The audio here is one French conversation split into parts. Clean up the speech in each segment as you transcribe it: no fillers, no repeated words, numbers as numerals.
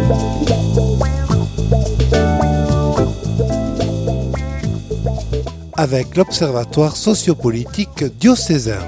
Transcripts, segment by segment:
Avec l'Observatoire sociopolitique diocésain.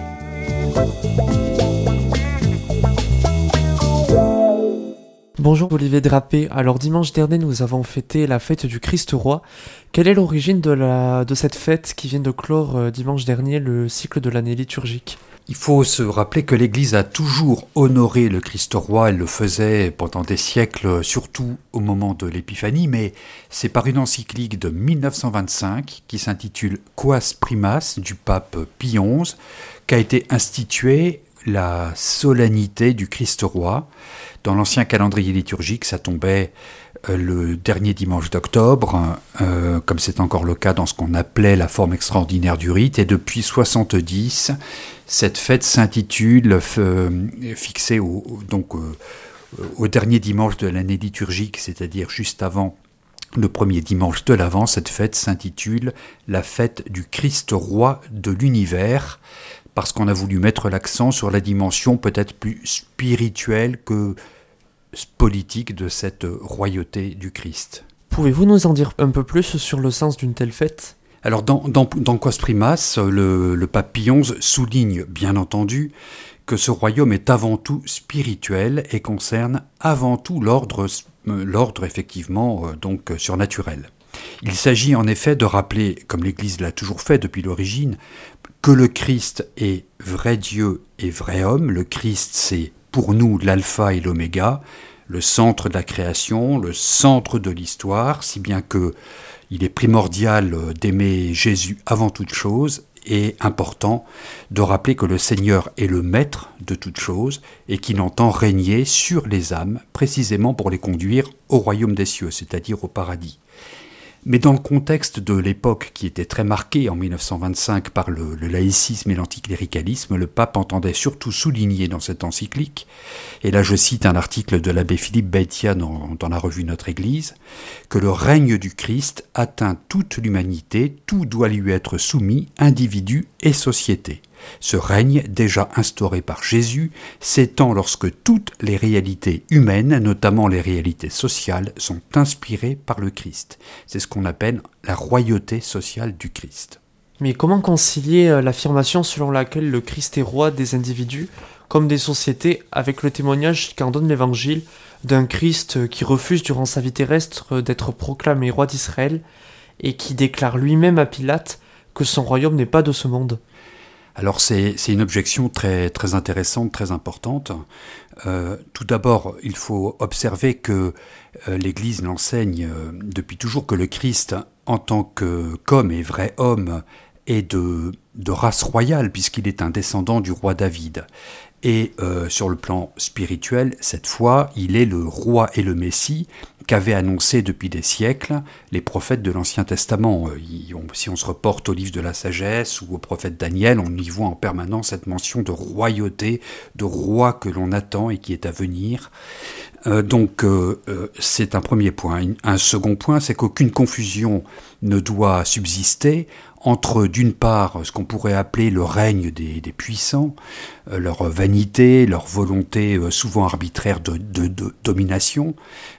Bonjour Olivier Drapé. Alors dimanche dernier, nous avons fêté la fête du Christ Roi. Quelle est l'origine de cette fête qui vient de clore dimanche dernier le cycle de l'année liturgique ? Il faut se rappeler que l'Église a toujours honoré le Christ Roi. Elle le faisait pendant des siècles, surtout au moment de l'Épiphanie, mais c'est par une encyclique de 1925 qui s'intitule Quas Primas du pape Pie XI qu'a été instituée la solennité du Christ Roi. Dans l'ancien calendrier liturgique, ça tombait le dernier dimanche d'octobre, comme c'est encore le cas dans ce qu'on appelait la forme extraordinaire du rite, et depuis 70, cette fête s'intitule, fixée au dernier dimanche de l'année liturgique, c'est-à-dire juste avant le premier dimanche de l'Avent, cette fête s'intitule la fête du Christ Roi de l'univers, parce qu'on a voulu mettre l'accent sur la dimension peut-être plus spirituelle que politique de cette royauté du Christ. Pouvez-vous nous en dire un peu plus sur le sens d'une telle fête ? Alors dans Quas Primas, le pape Pie XI souligne bien entendu que ce royaume est avant tout spirituel et concerne avant tout l'ordre effectivement surnaturel. Il s'agit en effet de rappeler, comme l'Église l'a toujours fait depuis l'origine, que le Christ est vrai Dieu et vrai homme. Le Christ, c'est pour nous l'alpha et l'oméga, le centre de la création, le centre de l'histoire, si bien que il est primordial d'aimer Jésus avant toute chose et important de rappeler que le Seigneur est le maître de toute chose et qu'il entend régner sur les âmes, précisément pour les conduire au royaume des cieux, c'est-à-dire au paradis. Mais dans le contexte de l'époque qui était très marquée en 1925 par le laïcisme et l'anticléricalisme, le pape entendait surtout souligner dans cette encyclique, et là je cite un article de l'abbé Philippe Baetia dans la revue Notre Église, que le règne du Christ atteint toute l'humanité, tout doit lui être soumis, individu et société. Ce règne, déjà instauré par Jésus, s'étend lorsque toutes les réalités humaines, notamment les réalités sociales, sont inspirées par le Christ. C'est ce qu'on appelle la royauté sociale du Christ. Mais comment concilier l'affirmation selon laquelle le Christ est roi des individus comme des sociétés avec le témoignage qu'en donne l'Évangile d'un Christ qui refuse durant sa vie terrestre d'être proclamé roi d'Israël et qui déclare lui-même à Pilate que son royaume n'est pas de ce monde ? Alors c'est une objection très, très intéressante, très importante. Tout d'abord, il faut observer que l'Église l'enseigne depuis toujours que le Christ, en tant qu'homme et vrai homme, est de race royale, puisqu'il est un descendant du roi David. Et sur le plan spirituel, cette fois, il est le roi et le Messie qu'avaient annoncé depuis des siècles les prophètes de l'Ancien Testament. Si on se reporte au livre de la Sagesse ou au prophète Daniel, on y voit en permanence cette mention de royauté, de roi que l'on attend et qui est à venir. Donc c'est un premier point. Un second point, c'est qu'aucune confusion ne doit subsister entre, d'une part, ce qu'on pourrait appeler le règne des puissants, leur vanité, leur volonté souvent arbitraire de domination,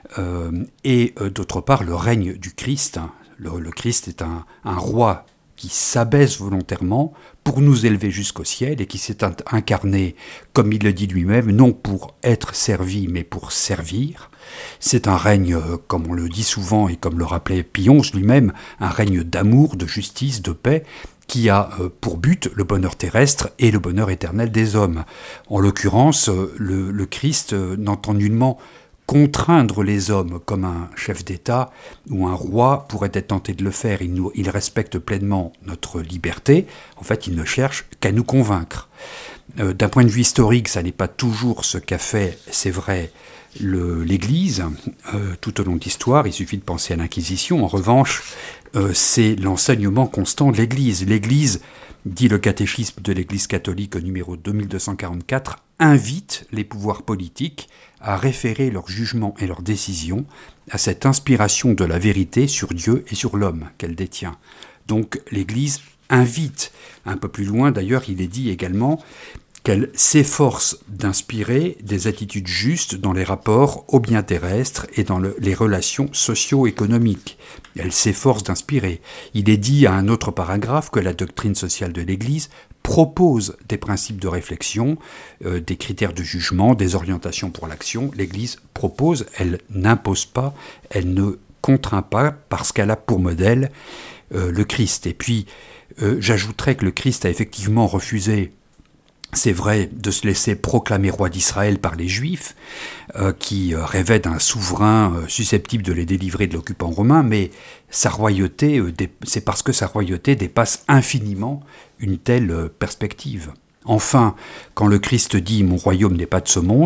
et d'autre part, le règne du Christ. Le Christ est un roi qui s'abaisse volontairement pour nous élever jusqu'au ciel et qui s'est incarné, comme il le dit lui-même, non pour être servi, mais pour servir. C'est un règne, comme on le dit souvent et comme le rappelait Pie XI lui-même, un règne d'amour, de justice, de paix, qui a pour but le bonheur terrestre et le bonheur éternel des hommes. En l'occurrence, le Christ n'entend nullement contraindre les hommes comme un chef d'État ou un roi pourrait être tenté de le faire. Il respecte pleinement notre liberté. En fait, il ne cherche qu'à nous convaincre. D'un point de vue historique, ça n'est pas toujours ce qu'a fait, c'est vrai, l'Église tout au long de l'histoire. Il suffit de penser à l'Inquisition. En revanche, c'est l'enseignement constant de l'Église. L'Église, dit le catéchisme de l'Église catholique au numéro 2244, invite les pouvoirs politiques à référer leurs jugements et leurs décisions à cette inspiration de la vérité sur Dieu et sur l'homme qu'elle détient. Donc l'Église invite, un peu plus loin d'ailleurs, il est dit également qu'elle s'efforce d'inspirer des attitudes justes dans les rapports au bien terrestre et dans les relations socio-économiques. Elle s'efforce d'inspirer. Il est dit à un autre paragraphe que la doctrine sociale de l'Église propose des principes de réflexion, des critères de jugement, des orientations pour l'action. L'Église propose, elle n'impose pas, elle ne contraint pas, parce qu'elle a pour modèle le Christ. Et puis, j'ajouterais que le Christ a effectivement refusé, c'est vrai, de se laisser proclamer roi d'Israël par les Juifs, qui rêvaient d'un souverain susceptible de les délivrer de l'occupant romain, mais sa royauté, c'est parce que sa royauté dépasse infiniment une telle perspective. Enfin, quand le Christ dit « mon royaume n'est pas de ce monde »,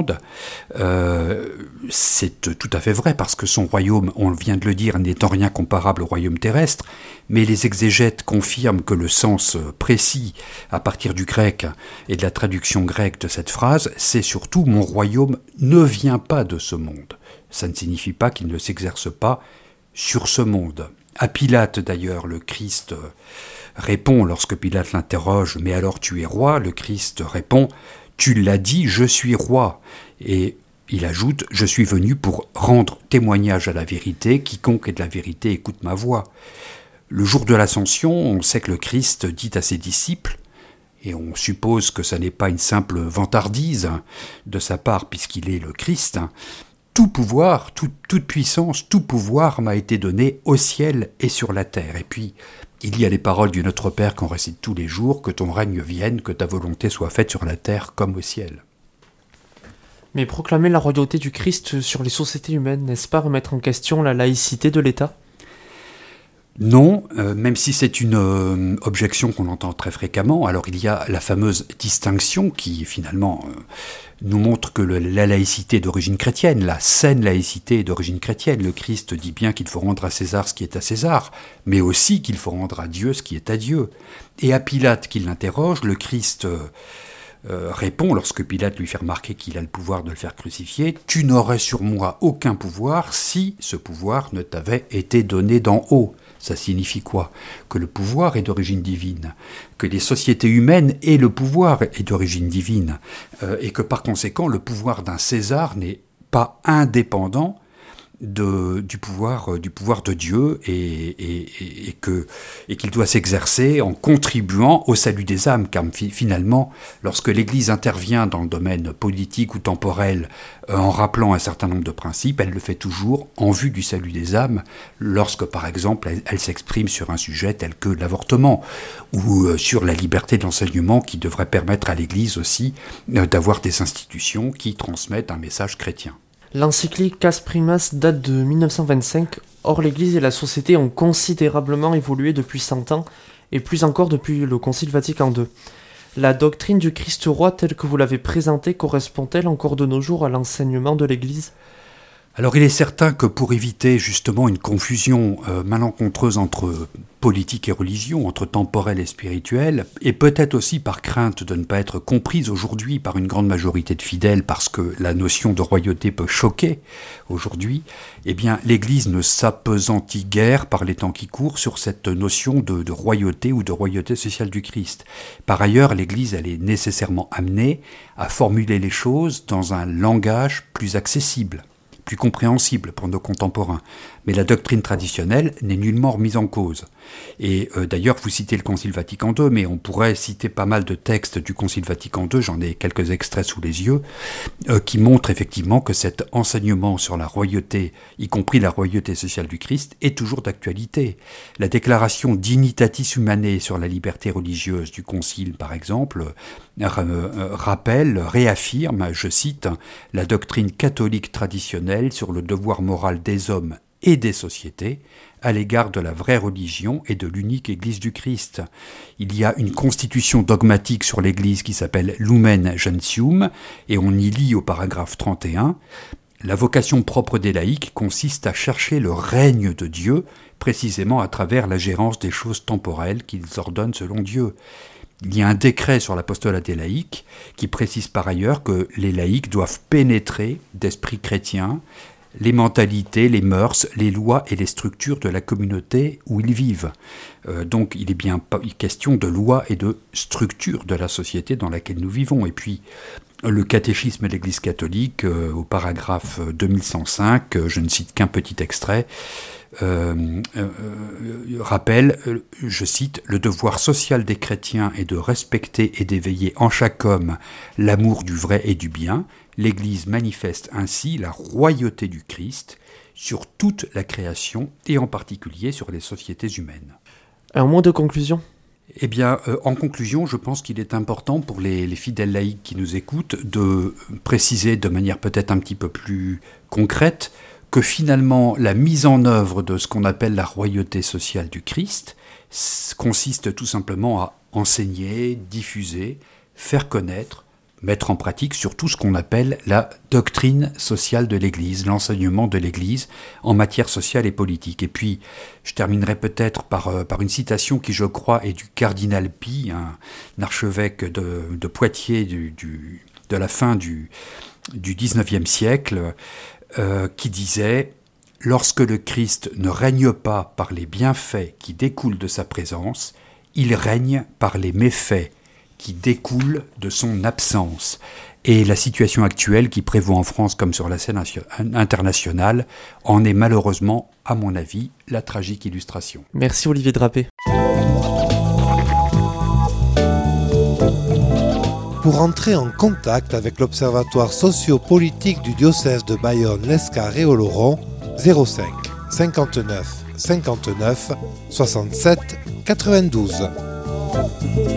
c'est tout à fait vrai, parce que son royaume, on vient de le dire, n'est en rien comparable au royaume terrestre, mais les exégètes confirment que le sens précis, à partir du grec et de la traduction grecque de cette phrase, c'est surtout « mon royaume ne vient pas de ce monde ». Ça ne signifie pas qu'il ne s'exerce pas sur ce monde. À Pilate, d'ailleurs, le Christ répond, lorsque Pilate l'interroge « Mais alors tu es roi ?» Le Christ répond « Tu l'as dit, je suis roi ». Et il ajoute « Je suis venu pour rendre témoignage à la vérité. Quiconque est de la vérité écoute ma voix ». Le jour de l'Ascension, on sait que le Christ dit à ses disciples, et on suppose que ça n'est pas une simple vantardise de sa part puisqu'il est le Christ, tout pouvoir, toute puissance, tout pouvoir m'a été donné au ciel et sur la terre. Et puis, il y a les paroles du Notre Père qu'on récite tous les jours, que ton règne vienne, que ta volonté soit faite sur la terre comme au ciel. Mais proclamer la royauté du Christ sur les sociétés humaines, n'est-ce pas remettre en question la laïcité de l'État ? Non, même si c'est une objection qu'on entend très fréquemment. Alors il y a la fameuse distinction qui finalement nous montre que la laïcité est d'origine chrétienne, la saine laïcité est d'origine chrétienne. Le Christ dit bien qu'il faut rendre à César ce qui est à César, mais aussi qu'il faut rendre à Dieu ce qui est à Dieu. Et à Pilate qui l'interroge, le Christ répond, lorsque Pilate lui fait remarquer qu'il a le pouvoir de le faire crucifier, « Tu n'aurais sur moi aucun pouvoir si ce pouvoir ne t'avait été donné d'en haut ». Ça signifie quoi ? Que le pouvoir est d'origine divine, que les sociétés humaines et le pouvoir est d'origine divine, et que par conséquent le pouvoir d'un César n'est pas indépendant du pouvoir de Dieu et qu'il doit s'exercer en contribuant au salut des âmes, car finalement, lorsque l'Église intervient dans le domaine politique ou temporel en rappelant un certain nombre de principes, elle le fait toujours en vue du salut des âmes, lorsque par exemple elle s'exprime sur un sujet tel que l'avortement ou sur la liberté de l'enseignement qui devrait permettre à l'Église aussi d'avoir des institutions qui transmettent un message chrétien. L'encyclique Cas Primas date de 1925, or l'Église et la société ont considérablement évolué depuis 100 ans, et plus encore depuis le Concile Vatican II. La doctrine du Christ roi telle que vous l'avez présentée correspond-elle encore de nos jours à l'enseignement de l'Église ? Alors il est certain que pour éviter justement une confusion malencontreuse entre politique et religion, entre temporel et spirituel, et peut-être aussi par crainte de ne pas être comprise aujourd'hui par une grande majorité de fidèles parce que la notion de royauté peut choquer aujourd'hui, eh bien l'Église ne s'appesantit guère par les temps qui courent sur cette notion de royauté ou de royauté sociale du Christ. Par ailleurs, l'Église elle est nécessairement amenée à formuler les choses dans un langage plus accessible, plus compréhensible pour nos contemporains. Mais la doctrine traditionnelle n'est nullement remise en cause. Et d'ailleurs, vous citez le Concile Vatican II, mais on pourrait citer pas mal de textes du Concile Vatican II, j'en ai quelques extraits sous les yeux, qui montrent effectivement que cet enseignement sur la royauté, y compris la royauté sociale du Christ, est toujours d'actualité. La déclaration Dignitatis Humanae sur la liberté religieuse du Concile, par exemple, réaffirme, je cite, la doctrine catholique traditionnelle sur le devoir moral des hommes et des sociétés à l'égard de la vraie religion et de l'unique Église du Christ. Il y a une constitution dogmatique sur l'Église qui s'appelle Lumen Gentium, et on y lit au paragraphe 31, « La vocation propre des laïcs consiste à chercher le règne de Dieu, précisément à travers la gérance des choses temporelles qu'ils ordonnent selon Dieu. » Il y a un décret sur l'apostolat des laïcs qui précise par ailleurs que les laïcs doivent pénétrer d'esprit chrétien les mentalités, les mœurs, les lois et les structures de la communauté où ils vivent. Donc il est bien question de lois et de structures de la société dans laquelle nous vivons. Et puis le catéchisme de l'Église catholique, au paragraphe 2105, je ne cite qu'un petit extrait, rappelle, je cite, « Le devoir social des chrétiens est de respecter et d'éveiller en chaque homme l'amour du vrai et du bien. L'Église manifeste ainsi la royauté du Christ sur toute la création et en particulier sur les sociétés humaines. » Un mot de conclusion ? Eh bien, en conclusion, je pense qu'il est important pour les fidèles laïcs qui nous écoutent de préciser de manière peut-être un petit peu plus concrète que finalement la mise en œuvre de ce qu'on appelle la royauté sociale du Christ consiste tout simplement à enseigner, diffuser, faire connaître, mettre en pratique surtout ce qu'on appelle la doctrine sociale de l'Église, l'enseignement de l'Église en matière sociale et politique. Et puis, je terminerai peut-être par une citation qui, je crois, est du cardinal Pie, un archevêque de Poitiers de la fin du XIXe siècle, qui disait « Lorsque le Christ ne règne pas par les bienfaits qui découlent de sa présence, il règne par les méfaits qui découle de son absence. » Et la situation actuelle qui prévaut en France comme sur la scène internationale en est malheureusement, à mon avis, la tragique illustration. Merci Olivier Drapé. Pour entrer en contact avec l'Observatoire sociopolitique du diocèse de Bayonne-Lescar et Oloron, 05 59 59 67 92.